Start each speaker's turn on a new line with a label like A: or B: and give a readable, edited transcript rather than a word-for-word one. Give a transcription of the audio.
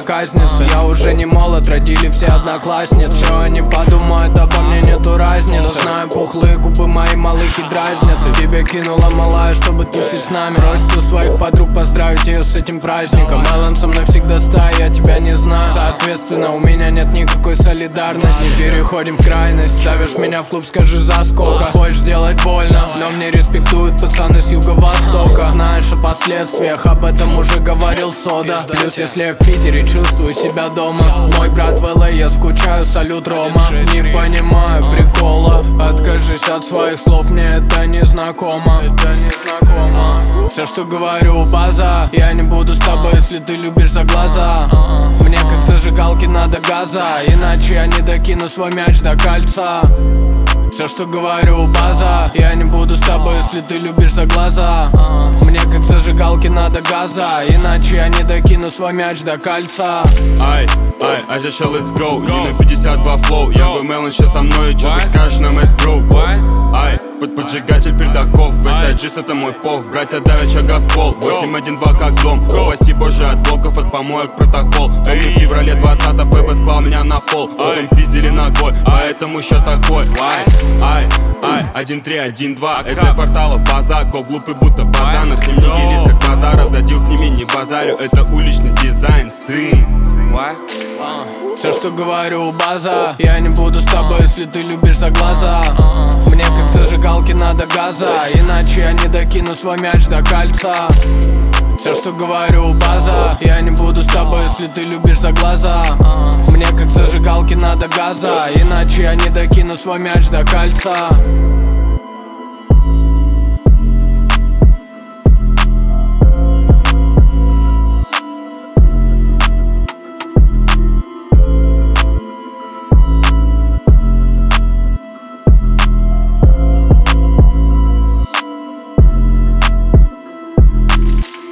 A: проказницы. Я уже не молод, родили все одноклассницы. Все они подумают, обо мне нету разницы. Знаю, пухлые губы мои малых и дразнят. И тебя кинула малая, чтобы тусить с нами. Просит у своих подруг поздравить ее с этим праздником. Мэлон со мной всегда стая, я тебя не знаю. Соответственно, у меня нет никакой солидарности. Переходим в крайность. Зовешь меня в клуб, скажи за сколько. Хочешь сделать больно, но мне респектуют пацаны с юго-востока. Знаешь о последствиях, об этом уже говорил Сода. Плюс если я в Питере, чувствую себя дома. Мой брат в ЛА, я скучаю, салют, Рома. Не понимаю прикола, откажись от своих слов, мне это не знакомо. Все, что говорю, база. Я не буду с тобой, если ты любишь за глаза. Мне как зажигалки надо газа, иначе я не докину свой мяч до кольца. Все, что говорю, база. Я не буду с тобой, если ты любишь за глаза. Мне как зажигалки надо газа, иначе я не докину свой мяч до кольца.
B: Ай, а сейчас let's go. Дина 52 флоу. Янго Мелон сейчас со мной, что ты скажешь на мэс, бро? Ай, поджигатель пердаков. SIGs это мой пов. Братья давеча газпол. 812 как дом. Упаси боже от блоков, от помоек протокол. Помню в феврале 20 ФБ склал меня на пол. Потом пиздили ногой, поэтому еще такой. Ай, 1-3, 1-2. Это для кварталов базако. Глупый будто базанов. С ним нигилист как Базаров. Задел с ними не базарю. Это уличный дизайн, сын.
A: Все, что говорю, база. Я не буду с тобой, если ты любишь за глаза. Мне как зажигалки надо газа, иначе я не докину свой мяч до кольца. Все, что говорю, база. Я не буду с тобой, если ты любишь за глаза. Мне как зажигалки надо газа, иначе я не докину свой мяч до кольца.